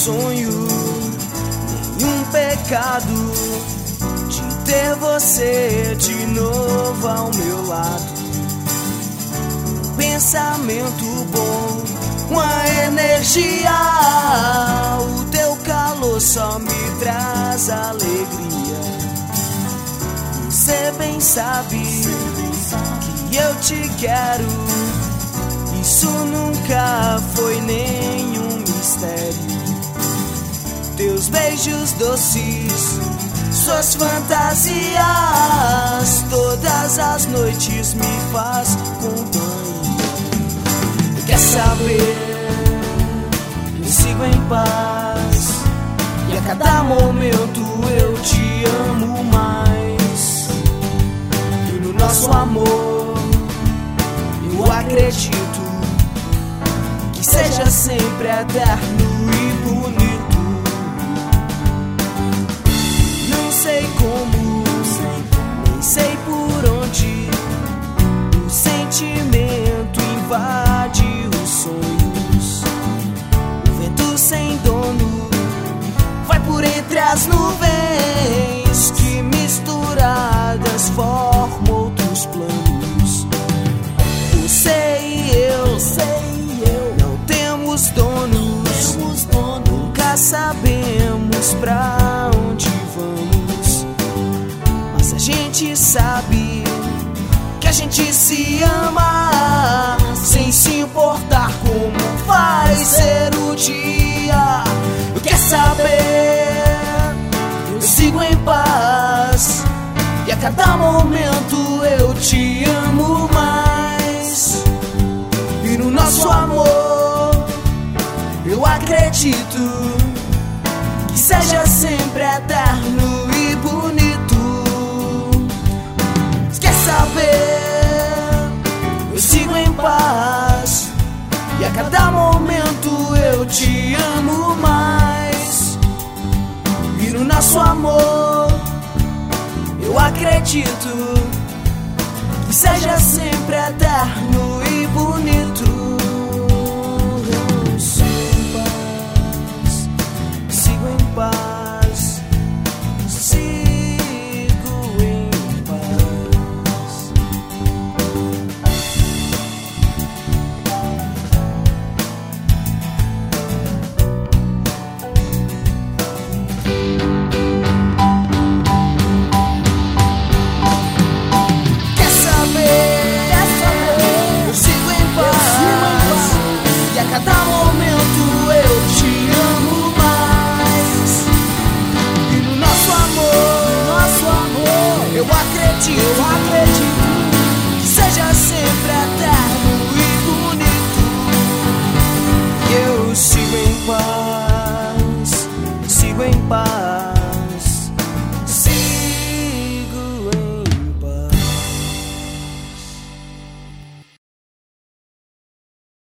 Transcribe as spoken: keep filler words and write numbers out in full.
sonho, nenhum pecado de ter você de novo ao meu lado. Um pensamento bom, uma energia, o teu calor só me traz alegria. Você bem sabe que eu te quero, isso nunca foi nenhum mistério. Teus beijos doces, suas fantasias, todas as noites me faz companhia. Quer saber? Eu sigo em paz, e a cada momento eu te amo mais. E no nosso amor eu acredito que seja sempre eterno e bonito. Não sei como, nem sei por onde o sentimento invade os sonhos. O vento sem dono vai por entre as nuvens que misturadas formam outros planos. Você e eu, não temos donos, nunca sabemos pra onde vamos, mas a gente sabe que a gente se ama, sem se importar como vai ser o dia. Quer saber? Eu sigo em paz, e a cada momento eu te amo mais. E no nosso amor eu acredito que seja sempre eterno e bonito. Quer saber? Eu sigo em paz, e a cada momento eu te amo mais. E no nosso amor eu acredito que seja sempre eterno e bonito.